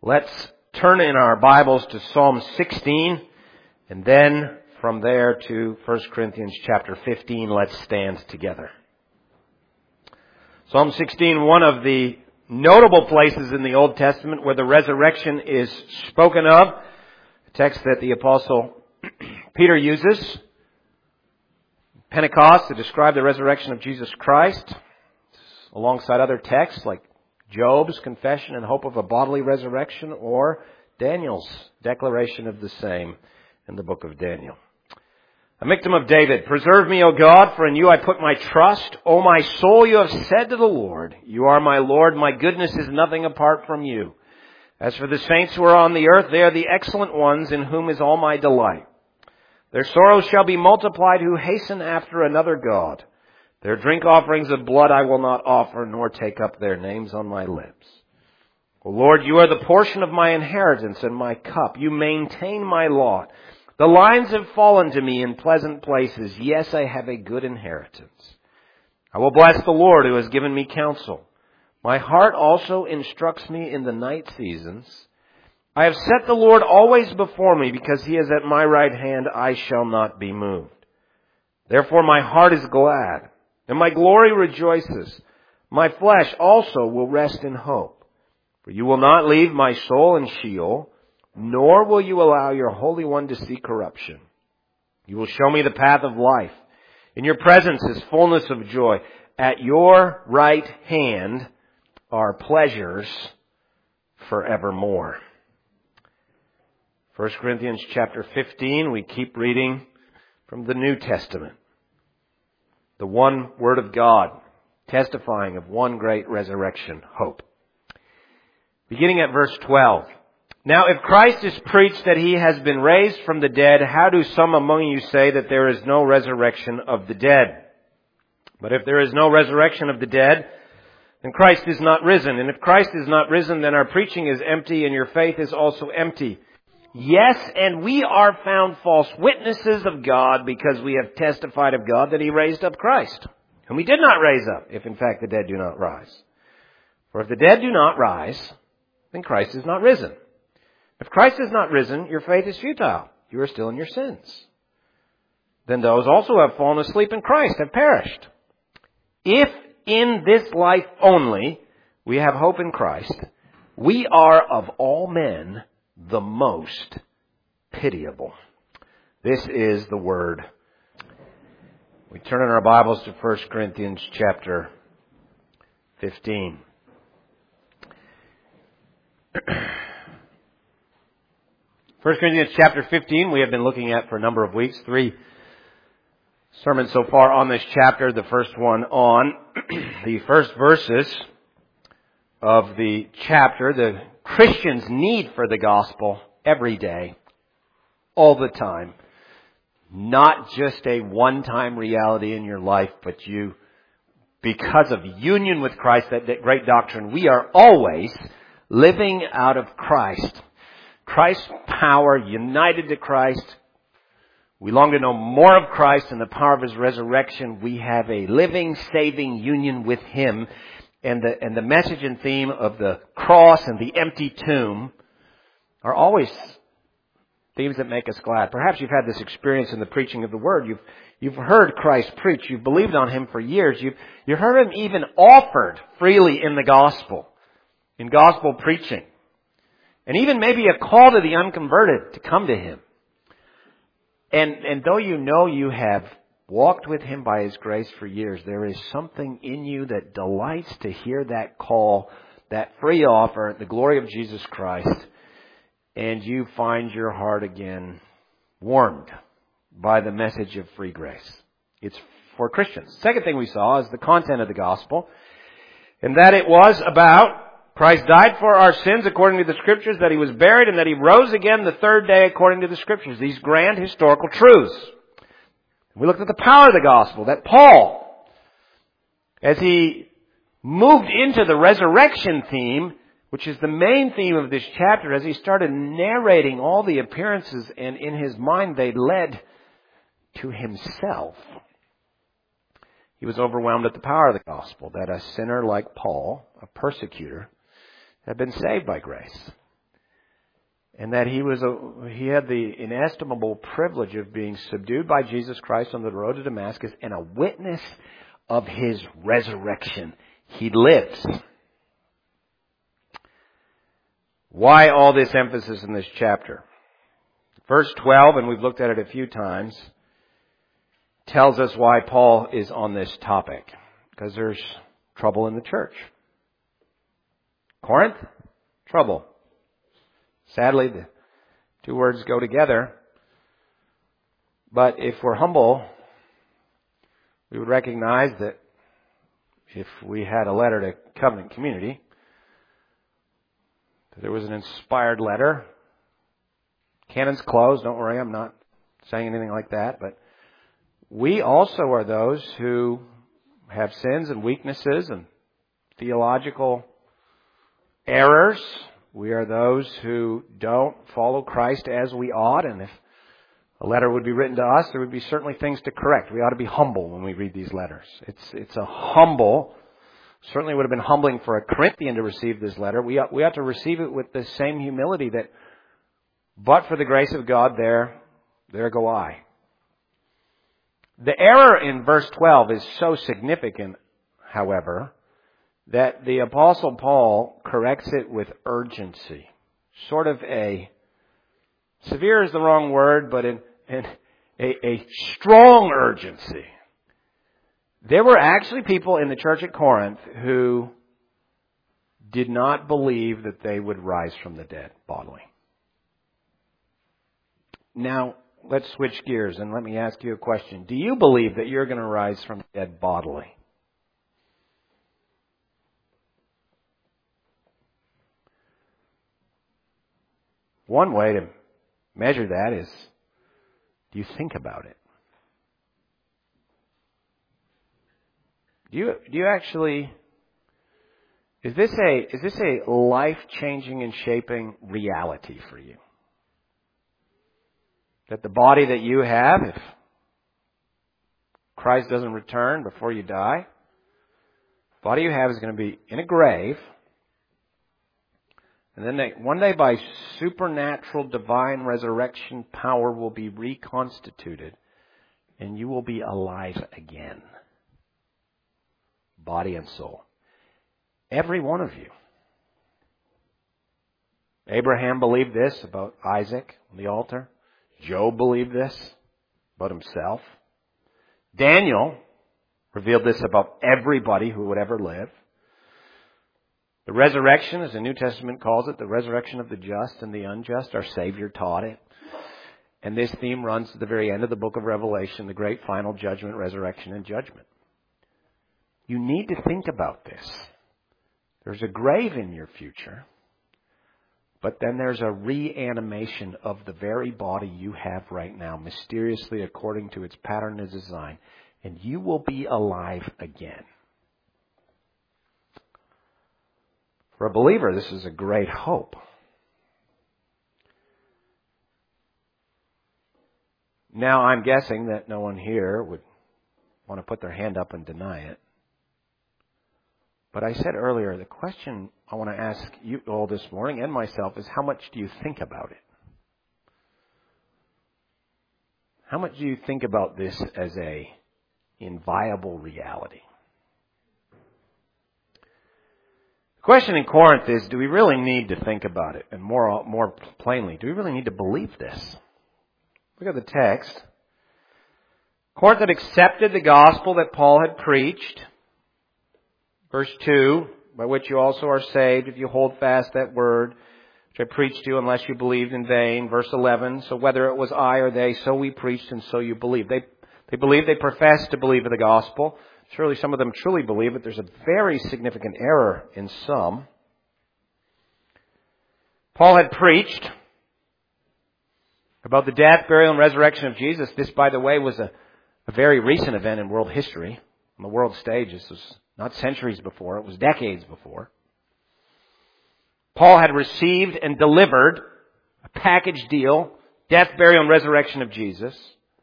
Let's turn in our Bibles to Psalm 16, and then from there to 1 Corinthians chapter 15. Let's stand together. Psalm 16, one of the notable places in the Old Testament where the resurrection is spoken of, a text that the Apostle Peter uses, Pentecost, to describe the resurrection of Jesus Christ, alongside other texts like Job's confession and hope of a bodily resurrection, or Daniel's declaration of the same in the book of Daniel. A Michtam of David. Preserve me, O God, for in you I put my trust. O my soul, you have said to the Lord, you are my Lord. My goodness is nothing apart from you. As for the saints who are on the earth, they are the excellent ones in whom is all my delight. Their sorrows shall be multiplied who hasten after another God. Their drink offerings of blood I will not offer, nor take up their names on my lips. O Lord, you are the portion of my inheritance and my cup. You maintain my lot. The lines have fallen to me in pleasant places. Yes, I have a good inheritance. I will bless the Lord who has given me counsel. My heart also instructs me in the night seasons. I have set the Lord always before me, because he is at my right hand. I shall not be moved. Therefore my heart is glad, and my glory rejoices. My flesh also will rest in hope. For you will not leave my soul in Sheol, nor will you allow your Holy One to see corruption. You will show me the path of life. In your presence is fullness of joy. At your right hand are pleasures forevermore. 1 Corinthians chapter 15, we keep reading from the New Testament. The one Word of God, testifying of one great resurrection hope. Beginning at verse 12. Now if Christ is preached that he has been raised from the dead, how do some among you say that there is no resurrection of the dead? But if there is no resurrection of the dead, then Christ is not risen. And if Christ is not risen, then our preaching is empty, and your faith is also empty. Yes, and we are found false witnesses of God, because we have testified of God that he raised up Christ, whom he did not raise up, if in fact the dead do not rise. For if the dead do not rise, then Christ is not risen. If Christ is not risen, your faith is futile. You are still in your sins. Then those also who have fallen asleep in Christ have perished. If in this life only we have hope in Christ, we are of all men the most pitiable. This is the word. We turn in our Bibles to 1 Corinthians chapter 15. 1 Corinthians chapter 15 we have been looking at for a number of weeks. 3 sermons so far on this chapter. The first one on the first verses of the chapter. The Christian's need for the gospel every day, all the time. Not just a one-time reality in your life, but you, because of union with Christ, that great doctrine, we are always living out of Christ. Christ's power, united to Christ. We long to know more of Christ and the power of his resurrection. We have a living, saving union with him. And the message and theme of the cross and the empty tomb are always themes that make us glad. Perhaps you've had this experience in the preaching of the Word. You've heard Christ preach. You've believed on him for years. You've heard him even offered freely in the gospel, in gospel preaching. And even maybe a call to the unconverted to come to him. And though you know you have walked with him by his grace for years, there is something in you that delights to hear that call, that free offer, the glory of Jesus Christ, and you find your heart again warmed by the message of free grace. It's for Christians. Second thing we saw is the content of the gospel, and that it was about Christ died for our sins according to the Scriptures, that he was buried, and that he rose again the third day according to the Scriptures. These grand historical truths. We looked at the power of the gospel, that Paul, as he moved into the resurrection theme, which is the main theme of this chapter, as he started narrating all the appearances, and in his mind they led to himself. He was overwhelmed at the power of the gospel, that a sinner like Paul, a persecutor, had been saved by grace. and that he had the inestimable privilege of being subdued by Jesus Christ on the road to Damascus and a witness of His resurrection. He lives. Why all this emphasis in this chapter? Verse 12, and we've looked at it a few times, tells us why Paul is on this topic. Because there's trouble in the church. Corinth, trouble. Sadly, the two words go together. But if we're humble, we would recognize that if we had a letter to Covenant Community, that there was an inspired letter. Canon's closed, don't worry, I'm not saying anything like that. But we also are those who have sins and weaknesses and theological errors. We are those who don't follow Christ as we ought, and if a letter would be written to us, there would be certainly things to correct. We ought to be humble when we read these letters. It's a humble, certainly would have been humbling for a Corinthian to receive this letter. We ought to receive it with the same humility that, but for the grace of God, there go I. The error in verse 12 is so significant, however, that the Apostle Paul corrects it with urgency. Sort of severe is the wrong word, but a strong urgency. There were actually people in the church at Corinth who did not believe that they would rise from the dead bodily. Now, let's switch gears and let me ask you a question. Do you believe that you're going to rise from the dead bodily? One way to measure that is, do you think about it? Do you actually, is this a life-changing and shaping reality for you? That the body that you have, if Christ doesn't return before you die, the body you have is going to be in a grave. And then one day by supernatural divine resurrection power will be reconstituted and you will be alive again. Body and soul. Every one of you. Abraham believed this about Isaac on the altar. Job believed this about himself. Daniel revealed this about everybody who would ever live. The resurrection, as the New Testament calls it, the resurrection of the just and the unjust, our Savior taught it. And this theme runs to the very end of the book of Revelation, the great final judgment, resurrection, and judgment. You need to think about this. There's a grave in your future, but then there's a reanimation of the very body you have right now, mysteriously according to its pattern and design, and you will be alive again. For a believer, this is a great hope. Now, I'm guessing that no one here would want to put their hand up and deny it. But I said earlier, the question I want to ask you all this morning and myself is, how much do you think about it? How much do you think about this as a inviolable reality? The question in Corinth is, do we really need to think about it? And more plainly, do we really need to believe this? Look at the text. Corinth had accepted the gospel that Paul had preached. Verse 2, by which you also are saved if you hold fast that word which I preached to you unless you believed in vain. Verse 11, so whether it was I or they, so we preached and so you believed. They believed, they professed to believe in the gospel. Surely some of them truly believe it. There's a very significant error in some. Paul had preached about the death, burial, and resurrection of Jesus. This, by the way, was a very recent event in world history. On the world stage, this was not centuries before, it was decades before. Paul had received and delivered a package deal, death, burial, and resurrection of Jesus.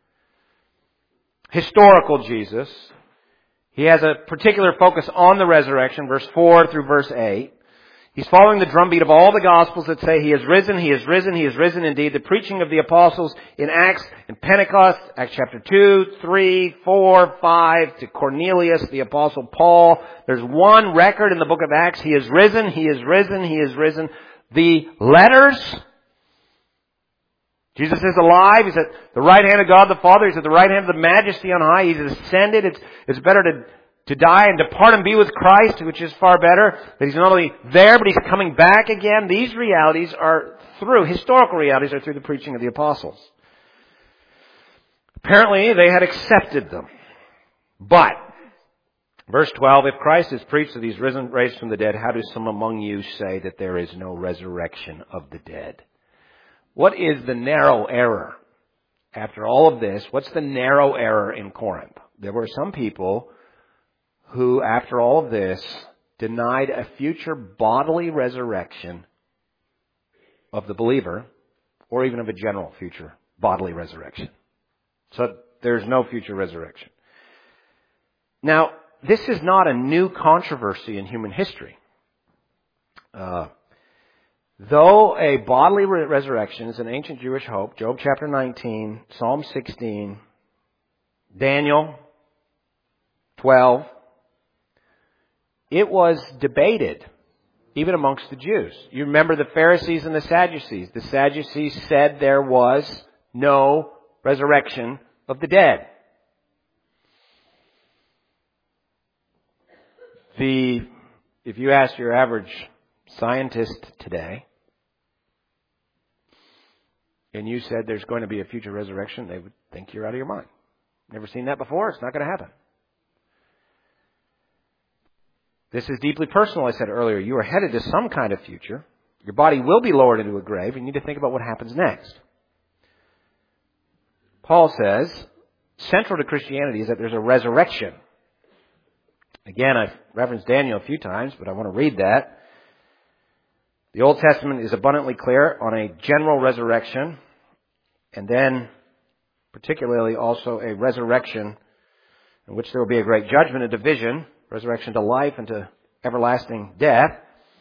Historical Jesus. He has a particular focus on the resurrection, verse 4 through verse 8. He's following the drumbeat of all the Gospels that say He is risen, He is risen, He is risen indeed. The preaching of the apostles in Acts and Pentecost, Acts chapter 2, 3, 4, 5, to Cornelius, the apostle Paul. There's one record in the book of Acts. He is risen, He is risen, He is risen. The letters, Jesus is alive. He's at the right hand of God the Father. He's at the right hand of the Majesty on high. He's ascended. It's better to die and depart and be with Christ, which is far better. That He's not only there, but He's coming back again. These realities are historical realities are through the preaching of the apostles. Apparently, they had accepted them. But, verse 12, if Christ is preached that He's risen, raised from the dead, how do some among you say that there is no resurrection of the dead? What is the narrow error? After all of this, what's the narrow error in Corinth? There were some people who, after all of this, denied a future bodily resurrection of the believer, or even of a general future bodily resurrection. So there's no future resurrection. Now, this is not a new controversy in human history. Though a bodily resurrection is an ancient Jewish hope, Job chapter 19, Psalm 16, Daniel 12, it was debated, even amongst the Jews. You remember the Pharisees and the Sadducees. The Sadducees said there was no resurrection of the dead. If you ask your average scientist today, and you said there's going to be a future resurrection, they would think you're out of your mind. Never seen that before? It's not going to happen. This is deeply personal, I said earlier. You are headed to some kind of future. Your body will be lowered into a grave. You need to think about what happens next. Paul says, central to Christianity is that there's a resurrection. Again, I've referenced Daniel a few times, but I want to read that. The Old Testament is abundantly clear on a general resurrection, and then particularly also a resurrection in which there will be a great judgment, a division, resurrection to life and to everlasting death.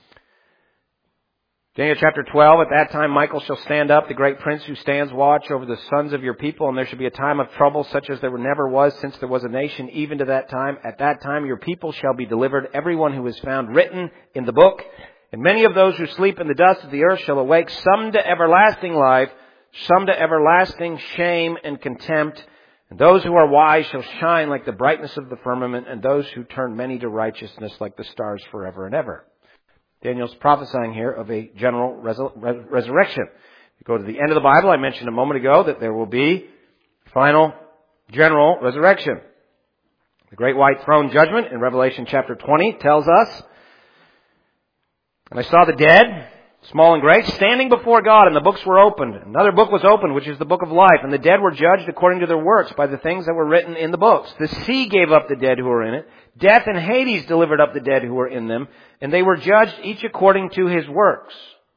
Daniel chapter 12, at that time Michael shall stand up, the great prince who stands watch over the sons of your people, and there shall be a time of trouble such as there never was since there was a nation, even to that time. At that time your people shall be delivered, everyone who is found written in the book. And many of those who sleep in the dust of the earth shall awake, some to everlasting life, some to everlasting shame and contempt. And those who are wise shall shine like the brightness of the firmament, and those who turn many to righteousness like the stars forever and ever. Daniel's prophesying here of a general resurrection. If you go to the end of the Bible, I mentioned a moment ago that there will be final general resurrection. The great white throne judgment in Revelation chapter 20 tells us, and I saw the dead, small and great, standing before God, and the books were opened. Another book was opened, which is the book of life, and the dead were judged according to their works by the things that were written in the books. The sea gave up the dead who were in it. Death and Hades delivered up the dead who were in them, and they were judged each according to his works.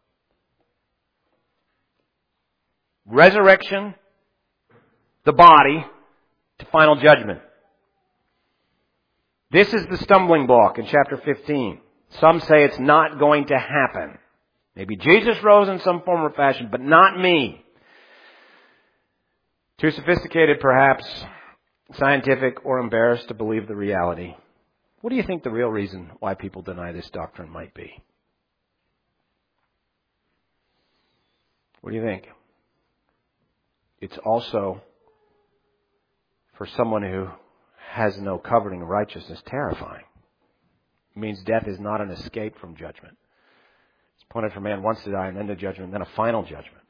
Resurrection, the body, to final judgment. This is the stumbling block in chapter 15. Some say it's not going to happen. Maybe Jesus rose in some form or fashion, but not me. Too sophisticated, perhaps, scientific, or embarrassed to believe the reality. What do you think the real reason why people deny this doctrine might be? What do you think? It's also, for someone who has no covering of righteousness, terrifying. It means death is not an escape from judgment. It's appointed for man once to die and then to judgment, then a final judgment.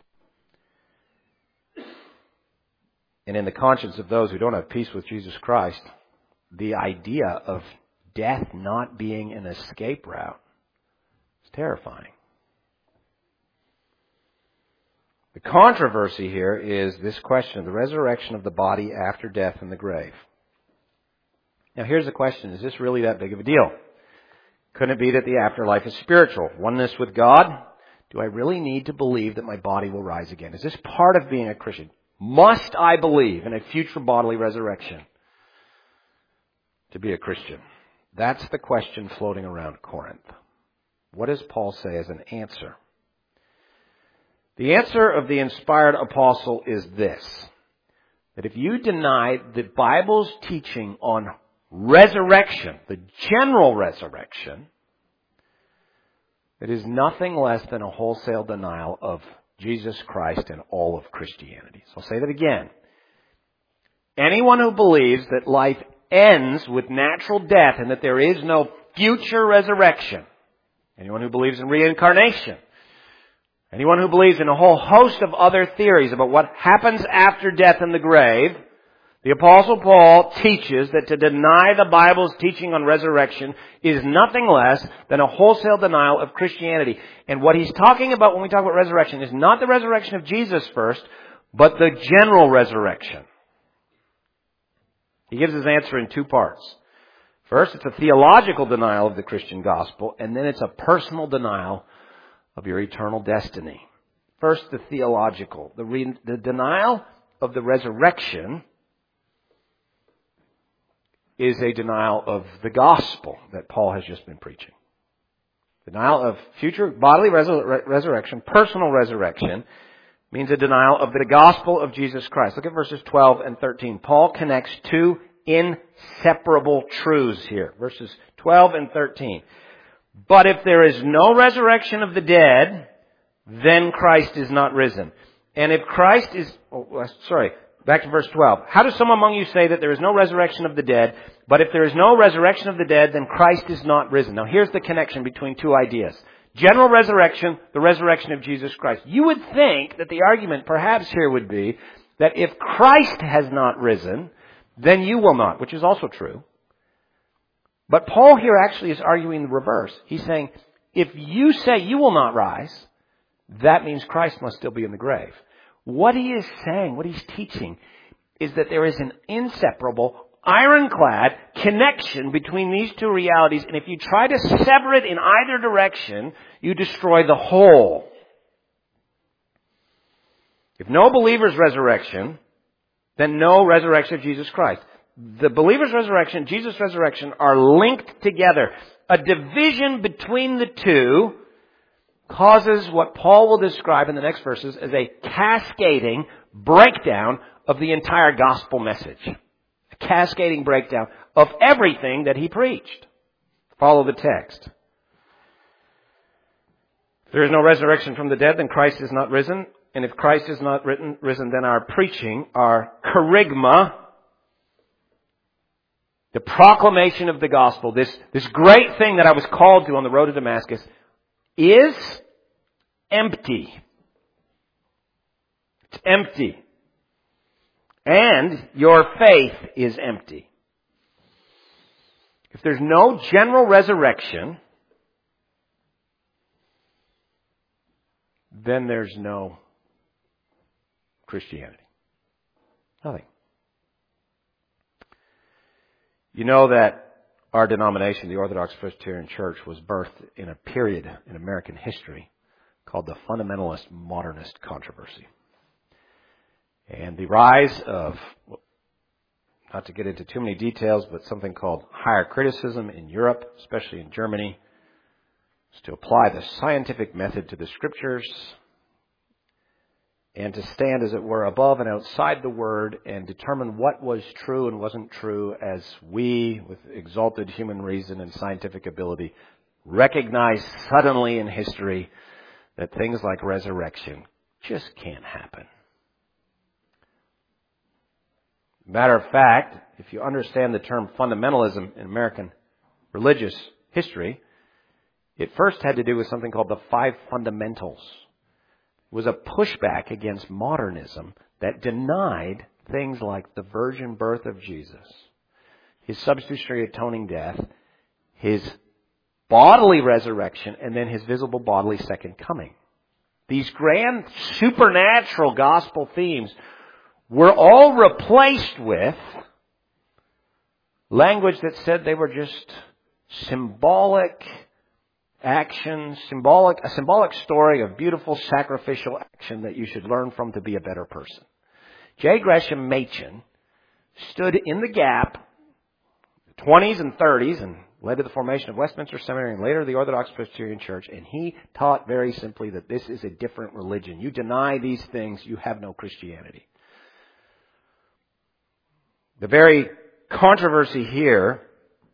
And in the conscience of those who don't have peace with Jesus Christ, the idea of death not being an escape route is terrifying. The controversy here is this question of the resurrection of the body after death in the grave. Now here's the question, is this really that big of a deal? Couldn't it be that the afterlife is spiritual? Oneness with God? Do I really need to believe that my body will rise again? Is this part of being a Christian? Must I believe in a future bodily resurrection to be a Christian? That's the question floating around Corinth. What does Paul say as an answer? The answer of the inspired apostle is this: that if you deny the Bible's teaching on resurrection, the general resurrection, it is nothing less than a wholesale denial of Jesus Christ and all of Christianity. So I'll say that again. Anyone who believes that life ends with natural death and that there is no future resurrection, anyone who believes in reincarnation, anyone who believes in a whole host of other theories about what happens after death in the grave, the Apostle Paul teaches that to deny the Bible's teaching on resurrection is nothing less than a wholesale denial of Christianity. And what he's talking about when we talk about resurrection is not the resurrection of Jesus first, but the general resurrection. He gives his answer in two parts. First, it's a theological denial of the Christian gospel, and then it's a personal denial of your eternal destiny. First, the theological. The denial of the resurrection is a denial of the gospel that Paul has just been preaching. Denial of future bodily resurrection, personal resurrection, means a denial of the gospel of Jesus Christ. Look at verses 12 and 13. Paul connects two inseparable truths here. Verses 12 and 13. But if there is no resurrection of the dead, then Christ is not risen. And if Christ is... back to verse 12. How does some among you say that there is no resurrection of the dead? But if there is no resurrection of the dead, then Christ is not risen. Now here's the connection between two ideas. General resurrection, the resurrection of Jesus Christ. You would think that the argument perhaps here would be that if Christ has not risen, then you will not, which is also true. But Paul here actually is arguing the reverse. He's saying, if you say you will not rise, that means Christ must still be in the grave. What he is saying, what he's teaching, is that there is an inseparable, ironclad connection between these two realities, and if you try to sever it in either direction, you destroy the whole. If no believer's resurrection, then no resurrection of Jesus Christ. The believer's resurrection, Jesus' resurrection are linked together. A division between the two causes what Paul will describe in the next verses as a cascading breakdown of the entire gospel message. A cascading breakdown of everything that he preached. Follow the text. If there is no resurrection from the dead, then Christ is not risen. And if Christ is not risen, then our preaching, our kerygma, the proclamation of the gospel, this great thing that I was called to on the road to Damascus, is empty. It's empty. And your faith is empty. If there's no general resurrection, then there's no Christianity. Nothing. You know that our denomination, the Orthodox Presbyterian Church, was birthed in a period in American history called the fundamentalist modernist controversy. And the rise of, not to get into too many details, but something called higher criticism in Europe, especially in Germany, is to apply the scientific method to the Scriptures and to stand, as it were, above and outside the Word and determine what was true and wasn't true as we, with exalted human reason and scientific ability, recognize suddenly in history that things like resurrection just can't happen. Matter of fact, if you understand the term fundamentalism in American religious history, it first had to do with something called the Five Fundamentals. It was a pushback against modernism that denied things like the virgin birth of Jesus, his substitutionary atoning death, his bodily resurrection, and then his visible bodily second coming. These grand supernatural gospel themes were all replaced with language that said they were just symbolic action, a symbolic story of beautiful sacrificial action that you should learn from to be a better person. J. Gresham Machen stood in the gap, 20s and 30s, and led to the formation of Westminster Seminary and later the Orthodox Presbyterian Church, and he taught very simply that this is a different religion. You deny these things, you have no Christianity. The very controversy here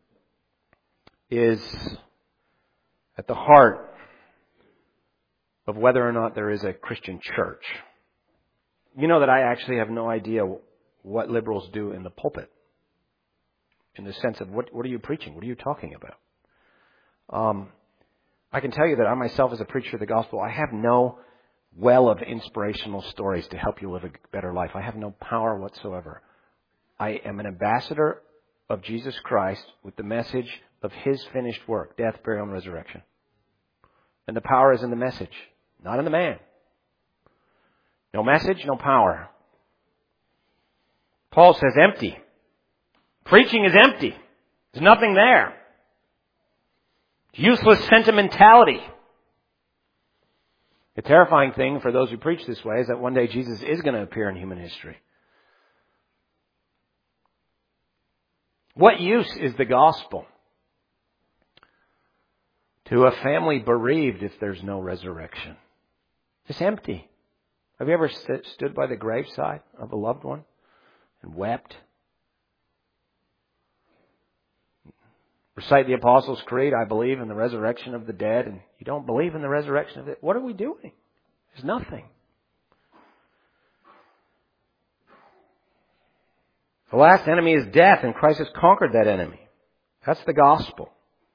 is at the heart of whether or not there is a Christian church. You know that I actually have no idea what liberals do in the pulpit, in the sense of what are you preaching? What are you talking about? I can tell you that I myself, as a preacher of the gospel, I have no well of inspirational stories to help you live a better life. I have no power whatsoever. I am an ambassador of Jesus Christ with the message of His finished work, death, burial, and resurrection. And the power is in the message, not in the man. No message, no power. Paul says empty. Preaching is empty. There's nothing there. Useless sentimentality. The terrifying thing for those who preach this way is that one day Jesus is going to appear in human history. What use is the gospel to a family bereaved if there's no resurrection? It's empty. Have you ever stood by the graveside of a loved one and wept? Recite the Apostles' Creed, I believe in the resurrection of the dead, and you don't believe in the resurrection of the dead. What are we doing? There's nothing. The last enemy is death, and Christ has conquered that enemy. That's the gospel.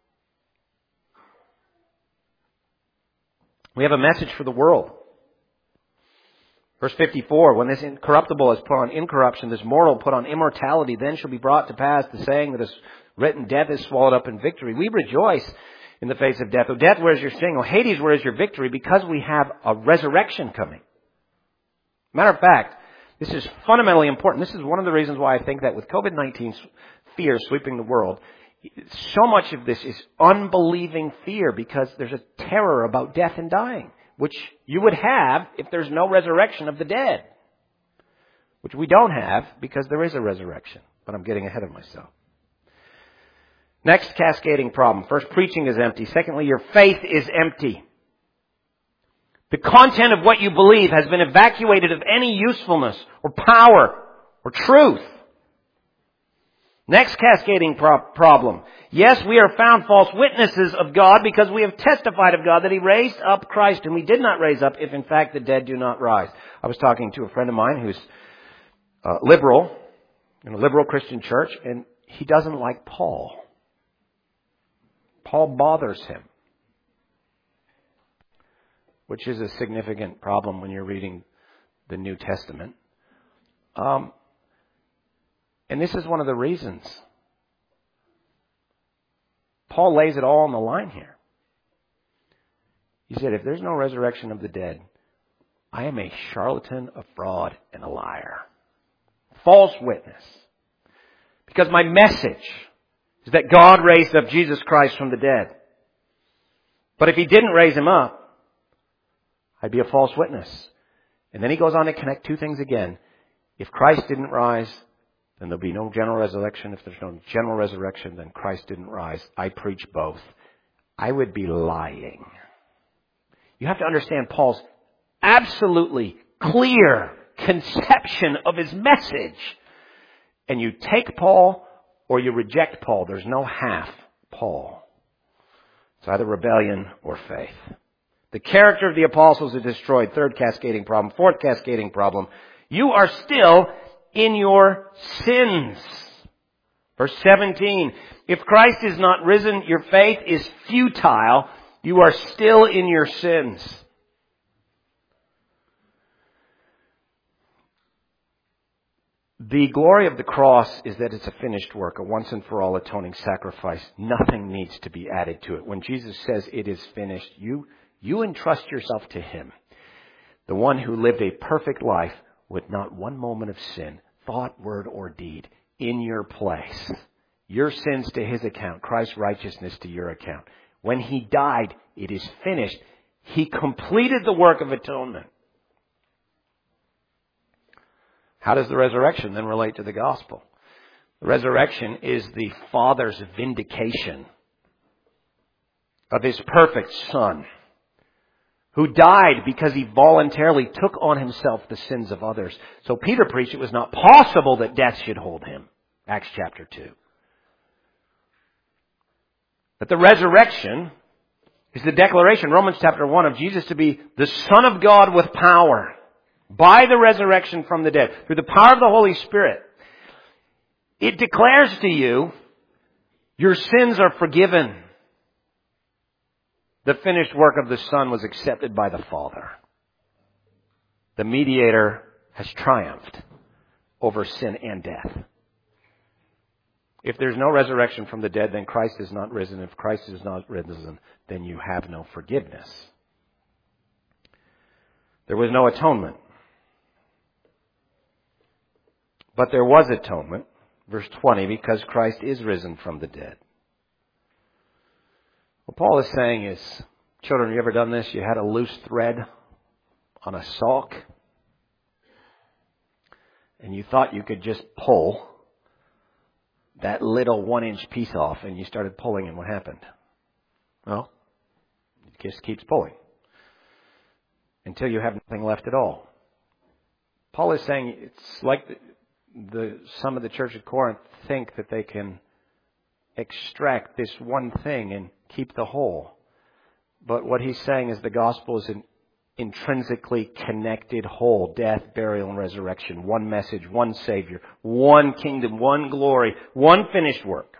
We have a message for the world. Verse 54, when this incorruptible is put on incorruption, this mortal put on immortality, then shall be brought to pass the saying that is written, death is swallowed up in victory. We rejoice in the face of death. O death, where is your sting? O Hades, where is your victory? Because we have a resurrection coming. Matter of fact, this is fundamentally important. This is one of the reasons why I think that with COVID-19 fear sweeping the world, so much of this is unbelieving fear because there's a terror about death and dying, which you would have if there's no resurrection of the dead, which we don't have because there is a resurrection. But I'm getting ahead of myself. Next cascading problem. First, preaching is empty. Secondly, your faith is empty. The content of what you believe has been evacuated of any usefulness or power or truth. Next cascading problem. Yes, we are found false witnesses of God because we have testified of God that He raised up Christ, and we did not raise up if in fact the dead do not rise. I was talking to a friend of mine who's liberal, in a liberal Christian church, and he doesn't like Paul. Paul bothers him, which is a significant problem when you're reading the New Testament. And this is one of the reasons. Paul lays it all on the line here. He said, if there's no resurrection of the dead, I am a charlatan, a fraud, and a liar. False witness. Because my message is that God raised up Jesus Christ from the dead. But if He didn't raise Him up, I'd be a false witness. And then he goes on to connect two things again. If Christ didn't rise, then there'll be no general resurrection. If there's no general resurrection, then Christ didn't rise. I preach both. I would be lying. You have to understand Paul's absolutely clear conception of his message. And you take Paul or you reject Paul. There's no half Paul. It's either rebellion or faith. The character of the apostles is destroyed. Third cascading problem. Fourth cascading problem. You are still in your sins. Verse 17. If Christ is not risen, your faith is futile. You are still in your sins. The glory of the cross is that it's a finished work, a once and for all atoning sacrifice. Nothing needs to be added to it. When Jesus says it is finished, you entrust yourself to Him. The one who lived a perfect life with not one moment of sin, thought, word, or deed, in your place. Your sins to His account, Christ's righteousness to your account. When He died, it is finished. He completed the work of atonement. How does the resurrection then relate to the gospel? The resurrection is the Father's vindication of His perfect Son, who died because He voluntarily took on Himself the sins of others. So Peter preached it was not possible that death should hold Him. Acts chapter 2. But the resurrection is the declaration, Romans chapter 1, of Jesus to be the Son of God with power by the resurrection from the dead, through the power of the Holy Spirit. It declares to you, your sins are forgiven. The finished work of the Son was accepted by the Father. The mediator has triumphed over sin and death. If there's no resurrection from the dead, then Christ is not risen. If Christ is not risen, then you have no forgiveness. There was no atonement. But there was atonement, verse 20, because Christ is risen from the dead. What Paul is saying is, children, have you ever done this? You had a loose thread on a sock, and you thought you could just pull that little 1-inch piece off, and you started pulling, and what happened? Well, it just keeps pulling until you have nothing left at all. Paul is saying it's like some of the church at Corinth think that they can extract this one thing and keep the whole. But what he's saying is the gospel is an intrinsically connected whole. Death, burial, and resurrection. One message, one Savior, one kingdom, one glory, one finished work.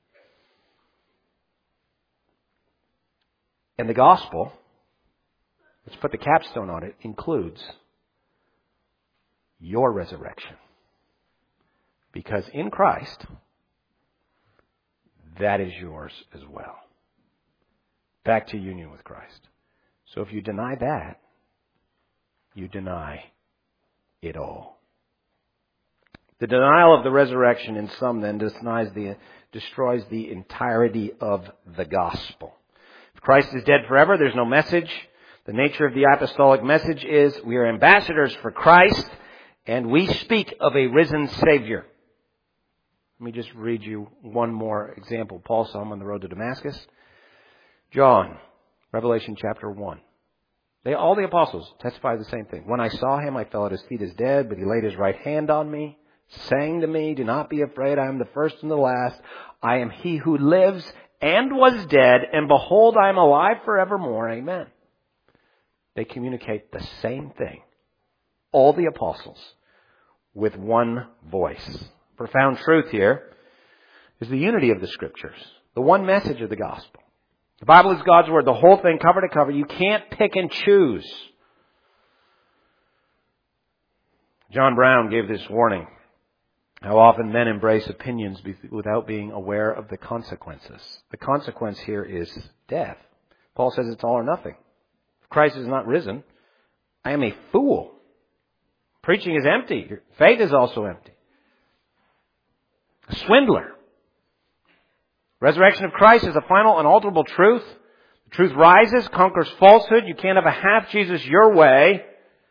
And the gospel, let's put the capstone on it, includes your resurrection. Because in Christ, that is yours as well. Back to union with Christ. So if you deny that, you deny it all. The denial of the resurrection in some then destroys the entirety of the gospel. If Christ is dead forever, there's no message. The nature of the apostolic message is we are ambassadors for Christ and we speak of a risen Savior. Let me just read you one more example. Paul saw him on the road to Damascus. John, Revelation chapter 1. All the apostles testify the same thing. When I saw him, I fell at his feet as dead, but he laid his right hand on me, saying to me, do not be afraid, I am the first and the last. I am he who lives and was dead, and behold, I am alive forevermore. Amen. They communicate the same thing. All the apostles with one voice. Profound truth here is the unity of the Scriptures. The one message of the gospel. The Bible is God's Word, the whole thing cover to cover. You can't pick and choose. John Brown gave this warning. How often men embrace opinions without being aware of the consequences. The consequence here is death. Paul says it's all or nothing. If Christ is not risen, I am a fool. Preaching is empty. Your faith is also empty. A swindler. Resurrection of Christ is a final, unalterable truth. The truth rises, conquers falsehood. You can't have a half Jesus your way.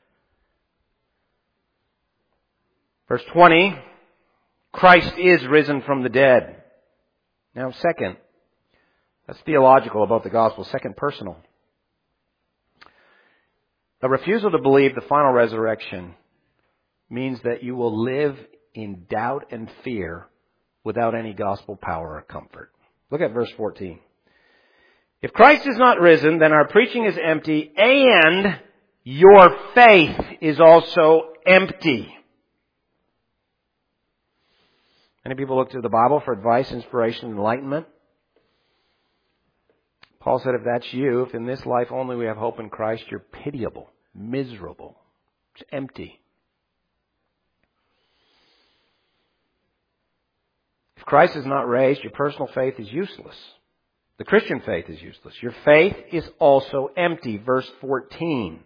Verse 20, Christ is risen from the dead. Now, second, that's theological about the gospel. Second, personal. The refusal to believe the final resurrection means that you will live in doubt and fear without any gospel power or comfort. Look at verse 14. If Christ is not risen, then our preaching is empty and your faith is also empty. Many people look to the Bible for advice, inspiration, enlightenment. Paul said if that's you, if in this life only we have hope in Christ, you're pitiable, miserable, it's empty. If Christ is not raised, your personal faith is useless. The Christian faith is useless. Your faith is also empty. Verse 14.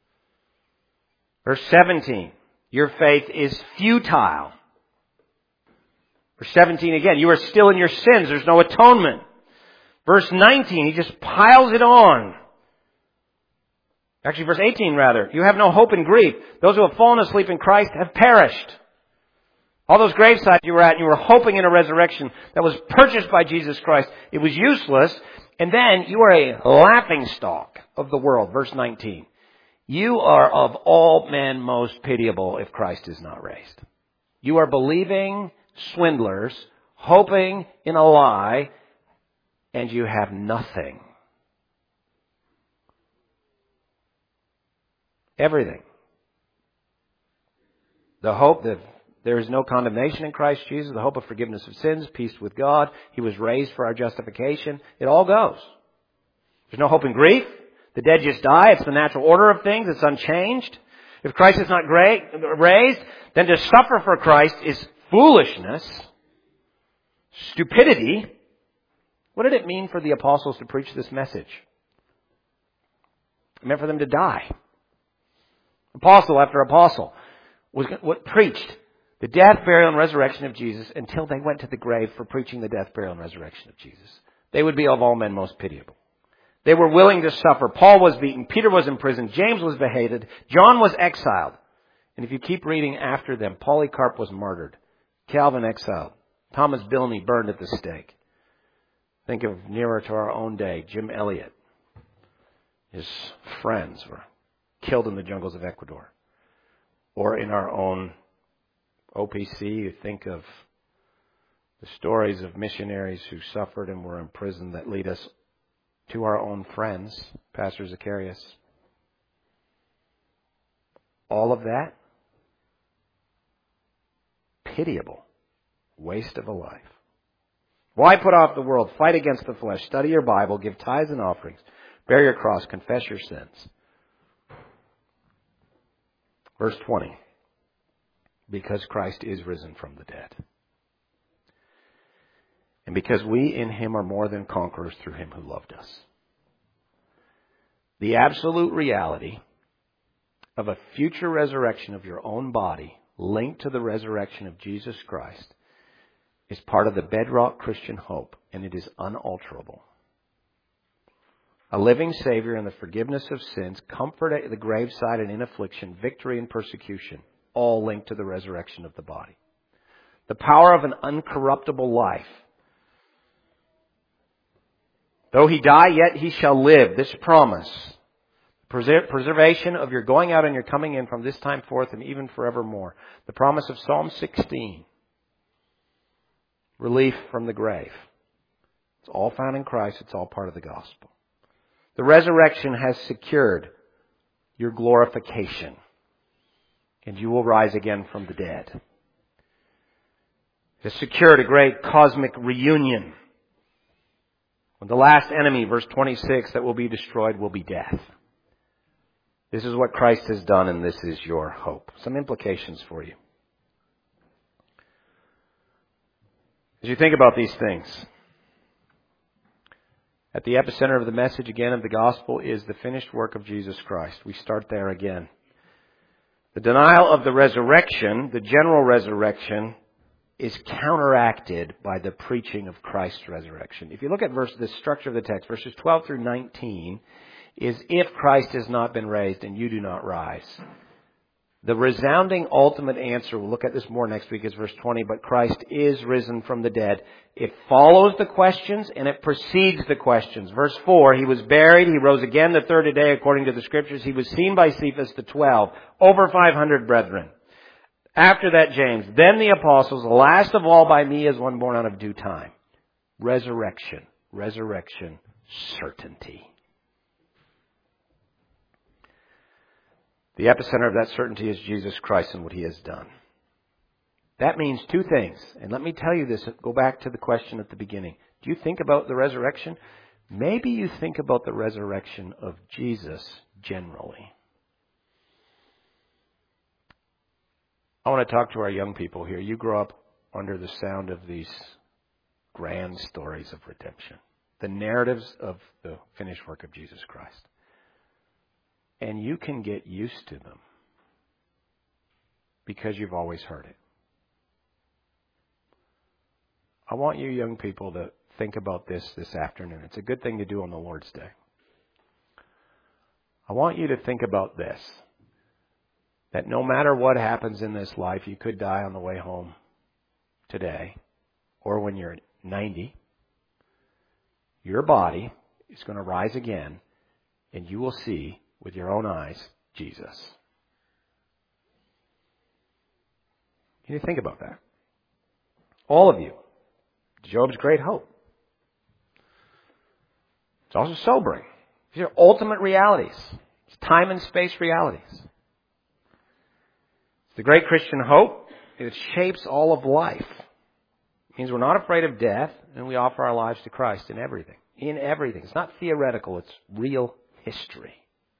Verse 17. Your faith is futile. Verse 17 again. You are still in your sins. There's no atonement. Verse 19. He just piles it on. Actually, verse 18 rather. You have no hope in grief. Those who have fallen asleep in Christ have perished. All those gravesites you were at, and you were hoping in a resurrection that was purchased by Jesus Christ, it was useless. And then you are a laughingstock of the world. Verse 19. You are of all men most pitiable if Christ is not raised. You are believing swindlers, hoping in a lie, and you have nothing. Everything. The hope that there is no condemnation in Christ Jesus, the hope of forgiveness of sins, peace with God. He was raised for our justification. It all goes. There's no hope in grief. The dead just die. It's the natural order of things. It's unchanged. If Christ is not raised, then to suffer for Christ is foolishness, stupidity. What did it mean for the apostles to preach this message? It meant for them to die. Apostle after apostle was what preached the death, burial, and resurrection of Jesus until they went to the grave for preaching the death, burial, and resurrection of Jesus. They would be of all men most pitiable. They were willing to suffer. Paul was beaten. Peter was imprisoned. James was beheaded. John was exiled. And if you keep reading after them, Polycarp was martyred. Calvin exiled. Thomas Bilney burned at the stake. Think of nearer to our own day, Jim Elliot. His friends were killed in the jungles of Ecuador. Or in our own OPC, you think of the stories of missionaries who suffered and were imprisoned that lead us to our own friends, Pastor Zacharias. All of that, pitiable waste of a life. Why put off the world? Fight against the flesh. Study your Bible. Give tithes and offerings. Bear your cross. Confess your sins. Verse 20. Because Christ is risen from the dead. And because we in Him are more than conquerors through Him who loved us. The absolute reality of a future resurrection of your own body linked to the resurrection of Jesus Christ is part of the bedrock Christian hope, and it is unalterable. A living Savior and the forgiveness of sins, comfort at the graveside and in affliction, victory in persecution, all linked to the resurrection of the body. The power of an uncorruptible life. Though He die, yet He shall live. This promise. Preservation of your going out and your coming in from this time forth and even forevermore. The promise of Psalm 16. Relief from the grave. It's all found in Christ. It's all part of the gospel. The resurrection has secured your glorification. And you will rise again from the dead. It has secured a great cosmic reunion. When the last enemy, verse 26, that will be destroyed will be death. This is what Christ has done, and this is your hope. Some implications for you. As you think about these things, at the epicenter of the message again of the gospel is the finished work of Jesus Christ. We start there again. The denial of the resurrection, the general resurrection, is counteracted by the preaching of Christ's resurrection. If you look at the structure of the text, verses 12 through 19, is if Christ has not been raised and you do not rise. The resounding ultimate answer, we'll look at this more next week, is verse 20, but Christ is risen from the dead. It follows the questions and it precedes the questions. Verse 4, He was buried, He rose again the third day according to the Scriptures. He was seen by Cephas the 12, over 500 brethren. After that, James, then the apostles, last of all by me as one born out of due time. Resurrection, certainty. The epicenter of that certainty is Jesus Christ and what He has done. That means two things. And let me tell you this, go back to the question at the beginning. Do you think about the resurrection? Maybe you think about the resurrection of Jesus generally. I want to talk to our young people here. You grow up under the sound of these grand stories of redemption. The narratives of the finished work of Jesus Christ. And you can get used to them because you've always heard it. I want you young people to think about this afternoon. It's a good thing to do on the Lord's Day. I want you to think about this. That no matter what happens in this life, you could die on the way home today or when you're 90. Your body is going to rise again, and you will see with your own eyes Jesus. Can you think about that? All of you. Job's great hope. It's also sobering. These are ultimate realities. It's time and space realities. It's the great Christian hope. It shapes all of life. It means we're not afraid of death, and we offer our lives to Christ in everything. In everything. It's not theoretical. It's real history.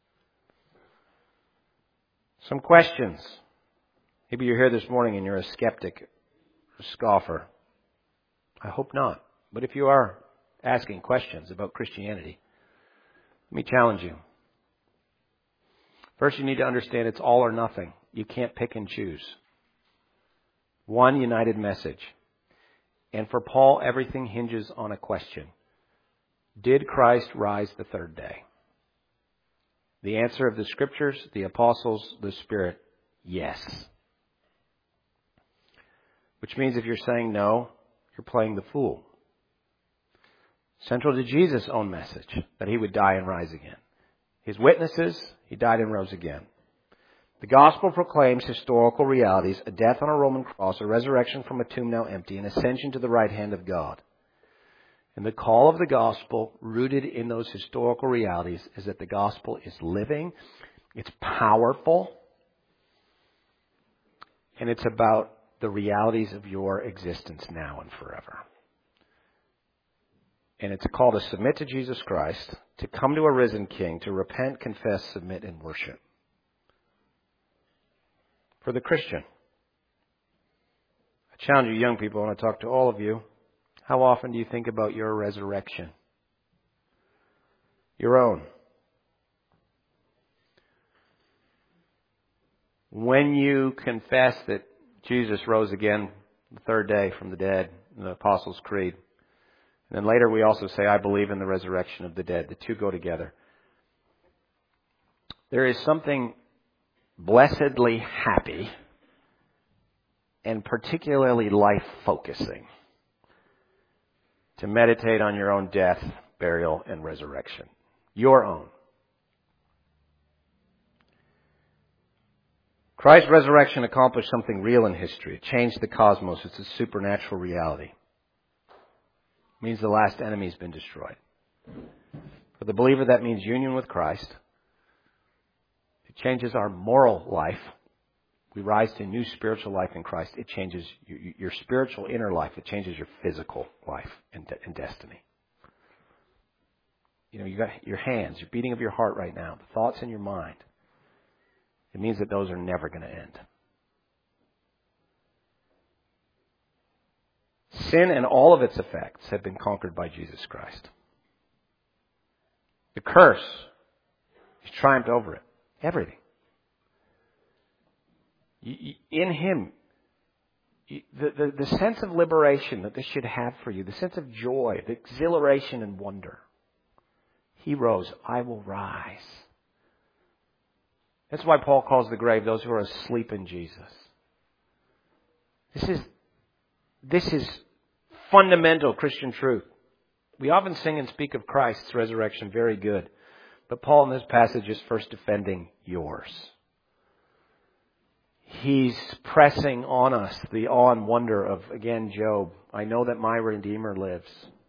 Some questions. Maybe you're here this morning and you're a skeptic, a scoffer. I hope not. But if you are asking questions about Christianity, let me challenge you. First, you need to understand it's all or nothing. You can't pick and choose. One united message. And for Paul, everything hinges on a question. Did Christ rise the third day? The answer of the Scriptures, the Apostles, the Spirit, yes. Which means if you're saying no, you're playing the fool. Central to Jesus' own message, that He would die and rise again. His witnesses, He died and rose again. The gospel proclaims historical realities, a death on a Roman cross, a resurrection from a tomb now empty, an ascension to the right hand of God. And the call of the gospel, rooted in those historical realities, is that the gospel is living, it's powerful, and it's about the realities of your existence now and forever. And it's a call to submit to Jesus Christ, to come to a risen King, to repent, confess, submit, and worship. For the Christian, I challenge you young people, and I talk to all of you, how often do you think about your resurrection? Your own. When you confess that Jesus rose again the third day from the dead in the Apostles' Creed, and then later we also say, I believe in the resurrection of the dead. The two go together. There is something blessedly happy and particularly life-focusing to meditate on your own death, burial, and resurrection. Your own. Christ's resurrection accomplished something real in history. It changed the cosmos. It's a supernatural reality. It means the last enemy has been destroyed. For the believer, that means union with Christ. It changes our moral life. We rise to a new spiritual life in Christ. It changes your spiritual inner life. It changes your physical life and destiny. You know, you got your hands, your beating of your heart right now, the thoughts in your mind. It means that those are never going to end. Sin and all of its effects have been conquered by Jesus Christ. The curse, He's triumphed over it. Everything. In Him, the sense of liberation that this should have for you, the sense of joy, the exhilaration and wonder. He rose. I will rise. That's why Paul calls the grave those who are asleep in Jesus. This is fundamental Christian truth. We often sing and speak of Christ's resurrection, very good. But Paul in this passage is first defending yours. He's pressing on us the awe and wonder of, again, Job. I know that my Redeemer lives.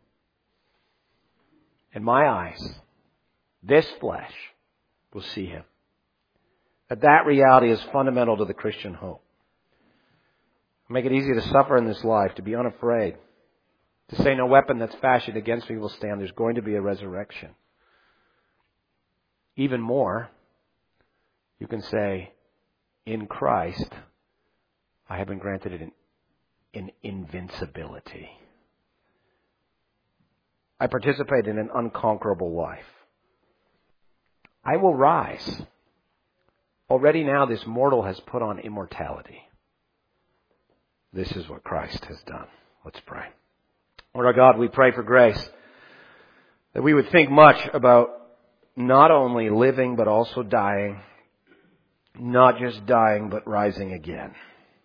And my eyes, this flesh, will see Him. That reality is fundamental to the Christian hope. Make it easy to suffer in this life, to be unafraid, to say no weapon that's fashioned against me will stand. There's going to be a resurrection. Even more, you can say, in Christ, I have been granted an invincibility. I participate in an unconquerable life. I will rise. Already now this mortal has put on immortality. This is what Christ has done. Let's pray. Lord our God, we pray for grace, that we would think much about not only living but also dying, not just dying but rising again.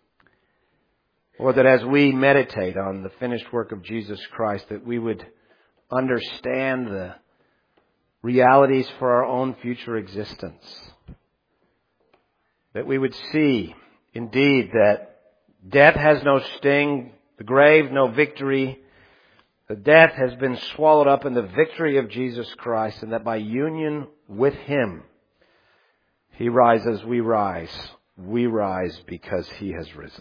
Or that as we meditate on the finished work of Jesus Christ, that we would understand realities for our own future existence. That we would see, indeed, that death has no sting, the grave no victory, that death has been swallowed up in the victory of Jesus Christ, and that by union with Him, He rises, we rise. We rise because He has risen.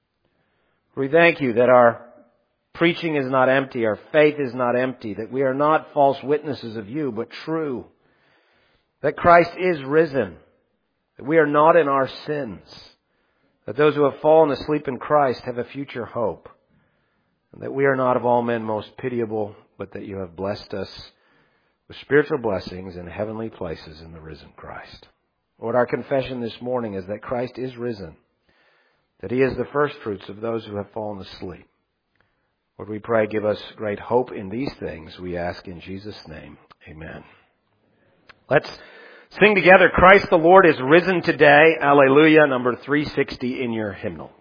We thank You that our preaching is not empty, our faith is not empty, that we are not false witnesses of You, but true. That Christ is risen, that we are not in our sins, that those who have fallen asleep in Christ have a future hope, and that we are not of all men most pitiable, but that You have blessed us with spiritual blessings in heavenly places in the risen Christ. Lord, our confession this morning is that Christ is risen, that He is the first fruits of those who have fallen asleep. Lord, we pray, give us great hope in these things, we ask in Jesus' name. Amen. Let's sing together, Christ the Lord is risen today. Alleluia, number 360 in your hymnal.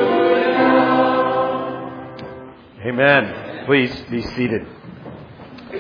Amen. Please be seated.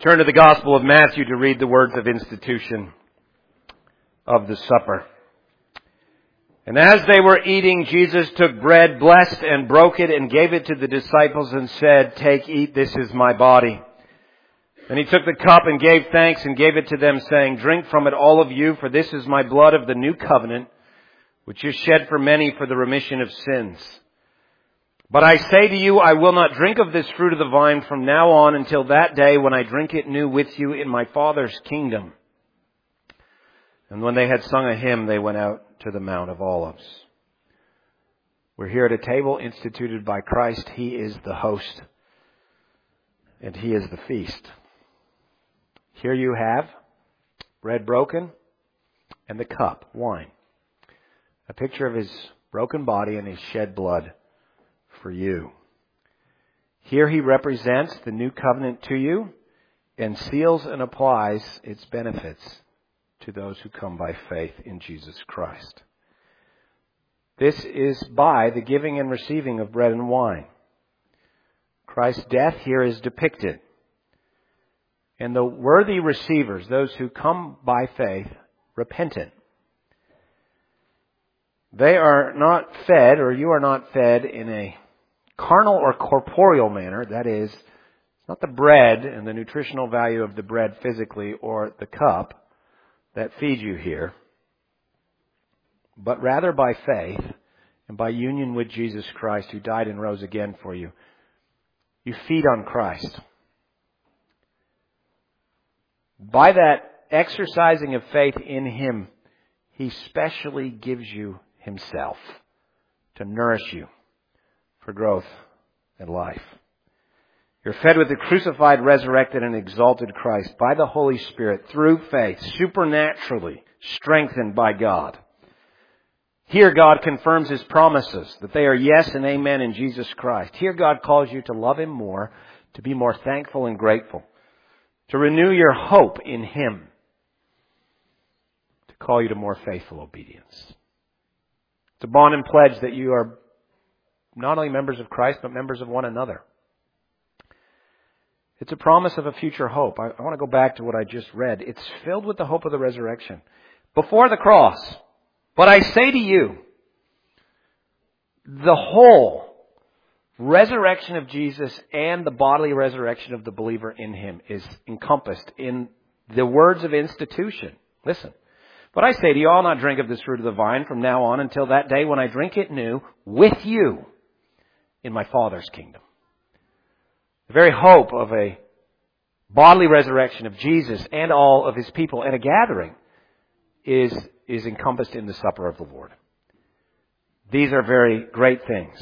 Turn to the Gospel of Matthew to read the words of institution of the supper. And as they were eating, Jesus took bread, blessed and broke it, and gave it to the disciples and said, "Take, eat, this is my body." Then he took the cup and gave thanks and gave it to them, saying, "Drink from it, all of you, for this is my blood of the new covenant, which is shed for many for the remission of sins. But I say to you, I will not drink of this fruit of the vine from now on until that day when I drink it new with you in my Father's kingdom." And when they had sung a hymn, they went out to the Mount of Olives. We're here at a table instituted by Christ. He is the host, and He is the feast. Here you have bread broken and the cup, wine. A picture of His broken body and His shed blood for you. Here He represents the new covenant to you and seals and applies its benefits to those who come by faith in Jesus Christ. This is by the giving and receiving of bread and wine. Christ's death here is depicted. And the worthy receivers, those who come by faith, repentant, they are not fed, or you are not fed in a carnal or corporeal manner. That is, it's not the bread and the nutritional value of the bread physically or the cup that feed you here, but rather by faith and by union with Jesus Christ, who died and rose again for you. You feed on Christ. By that exercising of faith in Him, He specially gives you Himself to nourish you for growth and life. You're fed with the crucified, resurrected, and exalted Christ by the Holy Spirit through faith, supernaturally strengthened by God. Here God confirms His promises that they are yes and amen in Jesus Christ. Here God calls you to love Him more, to be more thankful and grateful, to renew your hope in Him, to call you to more faithful obedience. It's a bond and pledge that you are not only members of Christ, but members of one another. It's a promise of a future hope. I want to go back to what I just read. It's filled with the hope of the resurrection. Before the cross, but I say to you, the whole resurrection of Jesus and the bodily resurrection of the believer in Him is encompassed in the words of institution. Listen. But I say to you, I'll not drink of this fruit of the vine from now on until that day when I drink it new with you in my Father's kingdom. The very hope of a bodily resurrection of Jesus and all of His people and a gathering is encompassed in the supper of the Lord. These are very great things.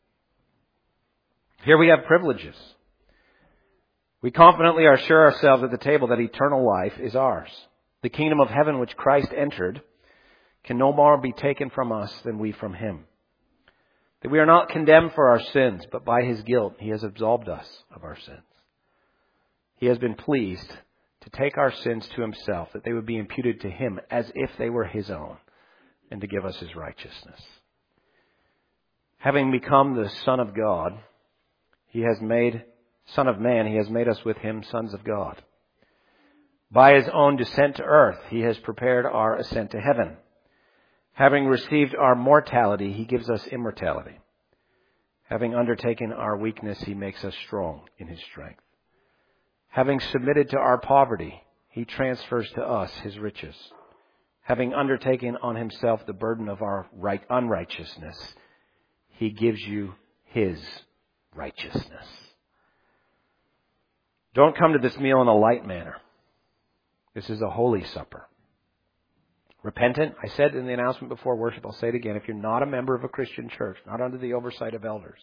Here we have privileges. We confidently assure ourselves at the table that eternal life is ours. The kingdom of heaven which Christ entered can no more be taken from us than we from Him. That we are not condemned for our sins, but by His guilt He has absolved us of our sins. He has been pleased to take our sins to Himself, that they would be imputed to Him as if they were His own, and to give us His righteousness. Having become the Son of God, He has made, Son of Man, He has made us with Him sons of God. By His own descent to earth, He has prepared our ascent to heaven. Having received our mortality, He gives us immortality. Having undertaken our weakness, He makes us strong in His strength. Having submitted to our poverty, He transfers to us His riches. Having undertaken on Himself the burden of our unrighteousness, He gives you His righteousness. Don't come to this meal in a light manner. This is a holy supper. Repentant, I said in the announcement before worship, I'll say it again, if you're not a member of a Christian church, not under the oversight of elders,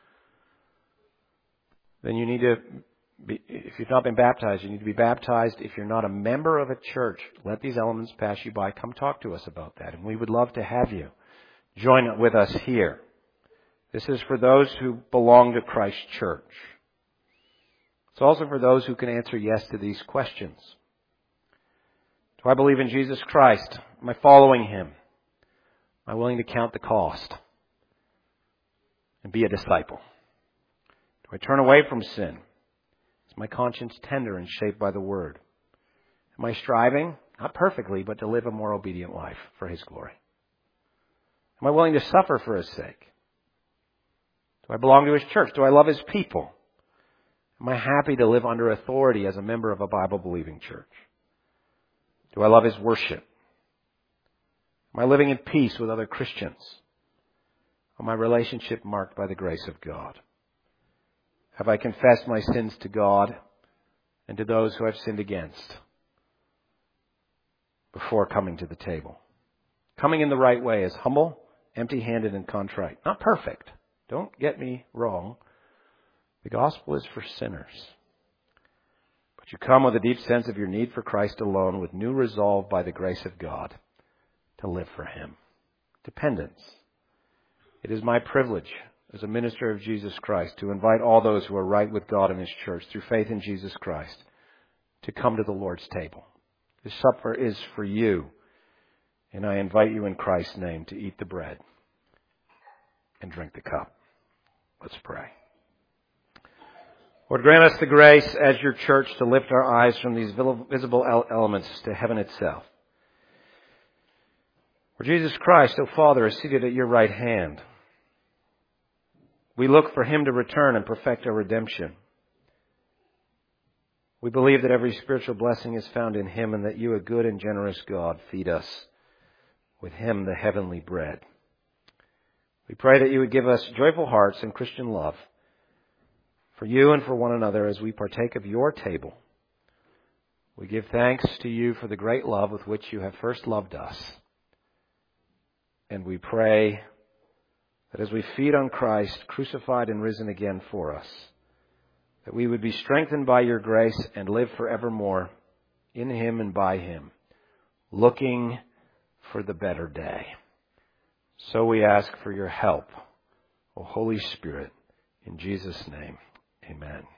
then you need to be, if you've not been baptized, you need to be baptized. If you're not a member of a church, let these elements pass you by. Come talk to us about that. And we would love to have you join with us here. This is for those who belong to Christ's church. It's also for those who can answer yes to these questions. Do I believe in Jesus Christ? Am I following Him? Am I willing to count the cost and be a disciple? Do I turn away from sin? Is my conscience tender and shaped by the Word? Am I striving, not perfectly, but to live a more obedient life for His glory? Am I willing to suffer for His sake? Do I belong to His church? Do I love His people? Am I happy to live under authority as a member of a Bible-believing church? Do I love His worship? Am I living in peace with other Christians? Or my relationship marked by the grace of God? Have I confessed my sins to God and to those who I've sinned against before coming to the table? Coming in the right way is humble, empty-handed, and contrite. Not perfect. Don't get me wrong. The gospel is for sinners. But you come with a deep sense of your need for Christ alone, with new resolve by the grace of God to live for Him. Dependence. It is my privilege as a minister of Jesus Christ to invite all those who are right with God in His church through faith in Jesus Christ to come to the Lord's table. This supper is for you, and I invite you in Christ's name to eat the bread and drink the cup. Let's pray. Lord, grant us the grace as your church to lift our eyes from these visible elements to heaven itself. For Jesus Christ, O Father, is seated at your right hand. We look for Him to return and perfect our redemption. We believe that every spiritual blessing is found in Him, and that you, a good and generous God, feed us with Him the heavenly bread. We pray that you would give us joyful hearts and Christian love for you and for one another as we partake of your table. We give thanks to you for the great love with which you have first loved us. And we pray that as we feed on Christ, crucified and risen again for us, that we would be strengthened by your grace and live forevermore in Him and by Him, looking for the better day. So we ask for your help, O Holy Spirit, in Jesus' name. Amen.